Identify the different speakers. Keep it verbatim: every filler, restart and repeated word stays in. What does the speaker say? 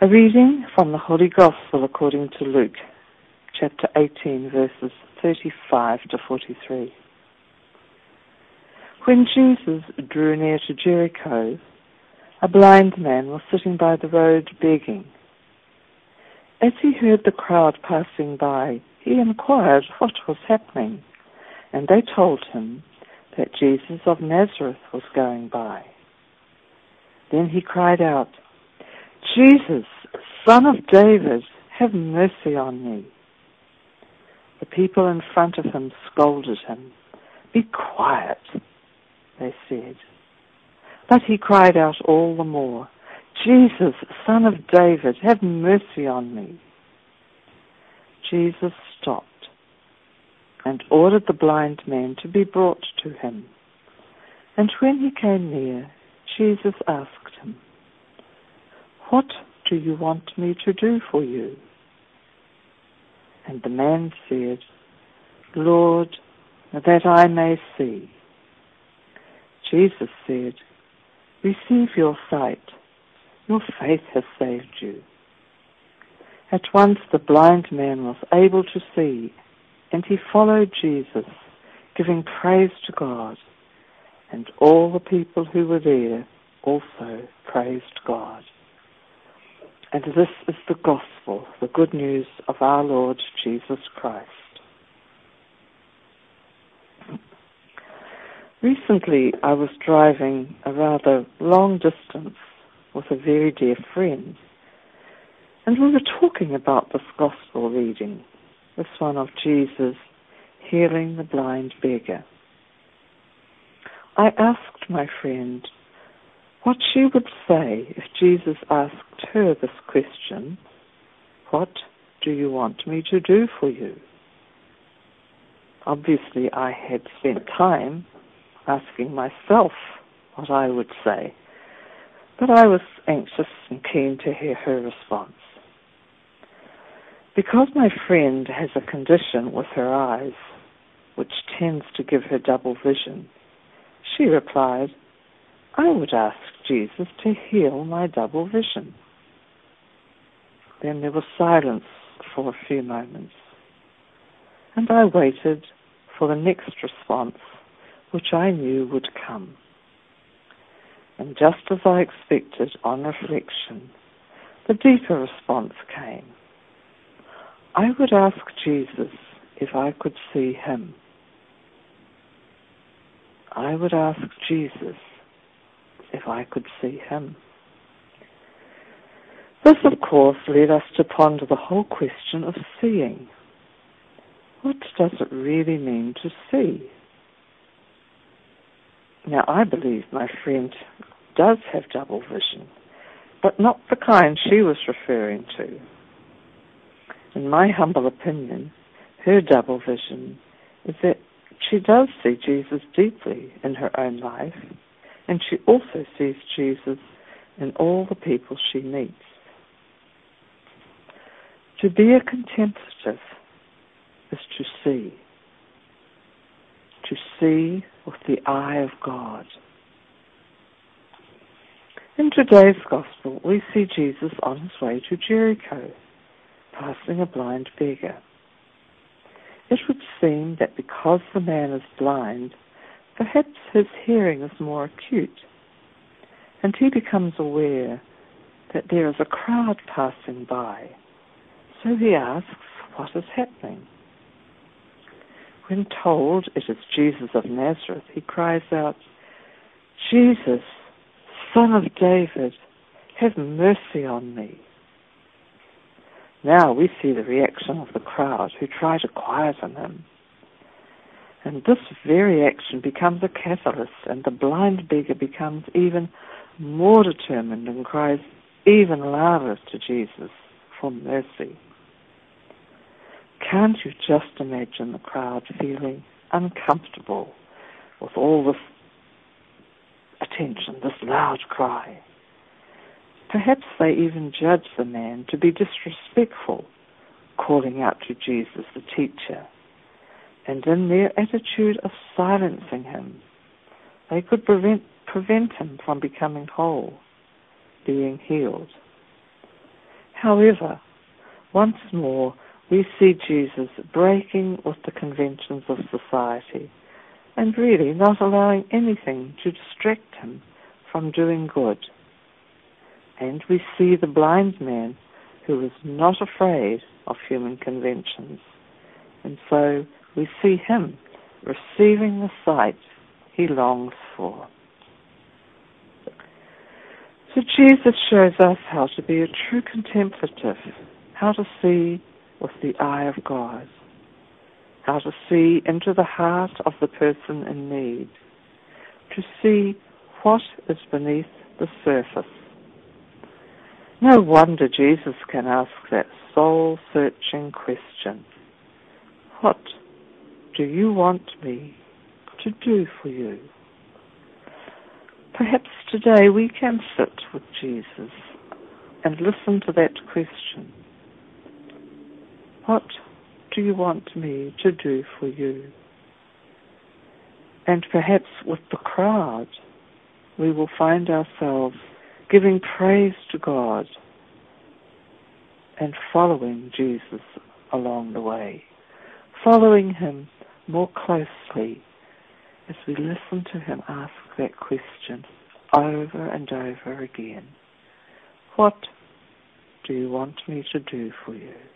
Speaker 1: A reading from the Holy Gospel according to Luke, chapter eighteen, verses thirty-five to forty-three. When Jesus drew near to Jericho, a blind man was sitting by the road begging. As he heard the crowd passing by, he inquired what was happening, and they told him that Jesus of Nazareth was going by. Then he cried out, "Jesus, Son of David, have mercy on me." The people in front of him scolded him. "Be quiet," they said. But he cried out all the more, "Jesus, Son of David, have mercy on me." Jesus stopped and ordered the blind man to be brought to him. And when he came near, Jesus asked him, "What do you want me to do for you?" And the man said, "Lord, that I may see." Jesus said, "Receive your sight. Your faith has saved you." At once the blind man was able to see, and he followed Jesus, giving praise to God. And all the people who were there also praised God. And this is the gospel, the good news of our Lord Jesus Christ. Recently, I was driving a rather long distance with a very dear friend, and we were talking about this gospel reading, this one of Jesus healing the blind beggar. I asked my friend what she would say if Jesus asked her this question, "What do you want me to do for you?" Obviously, I had spent time asking myself what I would say, but I was anxious and keen to hear her response. Because my friend has a condition with her eyes, which tends to give her double vision, she replied, "I would ask Jesus to heal my double vision." Then there was silence for a few moments, and I waited for the next response, which I knew would come. And just as I expected on reflection, the deeper response came. I would ask Jesus if I could see him. I would ask Jesus if I could see him. This, of course, led us to ponder the whole question of seeing. What does it really mean to see? Now, I believe my friend does have double vision, but not the kind she was referring to. In my humble opinion, her double vision is that she does see Jesus deeply in her own life, and she also sees Jesus in all the people she meets. To be a contemplative is to see. To see with the eye of God. In today's Gospel, we see Jesus on his way to Jericho, passing a blind beggar. It would seem that because the man is blind, perhaps his hearing is more acute, and he becomes aware that there is a crowd passing by. So he asks what is happening. When told it is Jesus of Nazareth, he cries out, "Jesus, Son of David, have mercy on me." Now we see the reaction of the crowd who try to quieten him. And this very action becomes a catalyst, and the blind beggar becomes even more determined and cries even louder to Jesus for mercy. Can't you just imagine the crowd feeling uncomfortable with all this attention, this loud cry? Perhaps they even judge the man to be disrespectful, calling out to Jesus, the teacher, and in their attitude of silencing him, they could prevent, prevent him from becoming whole, being healed. However, once more we see Jesus breaking with the conventions of society and really not allowing anything to distract him from doing good. And we see the blind man who is not afraid of human conventions. And so we see him receiving the sight he longs for. So Jesus shows us how to be a true contemplative, how to see with the eye of God, how to see into the heart of the person in need, to see what is beneath the surface. No wonder Jesus can ask that soul-searching question, what do you want me to do for you? Perhaps today we can sit with Jesus and listen to that question. What do you want me to do for you? And perhaps with the crowd, we will find ourselves giving praise to God and following Jesus along the way, following him more closely as we listen to him ask that question over and over again. What do you want me to do for you?